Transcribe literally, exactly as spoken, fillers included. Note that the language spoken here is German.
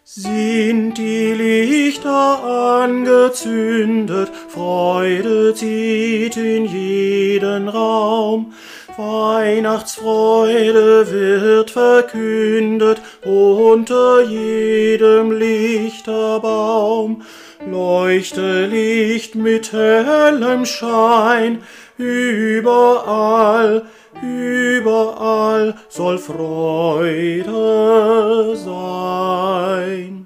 Sind die Lichter angezündet, Freude zieht in jeden Raum. Weihnachtsfreude wird verkündet unter jedem Lichterbaum. Leuchte Licht mit hellem Schein, überall, überall soll Freude sein.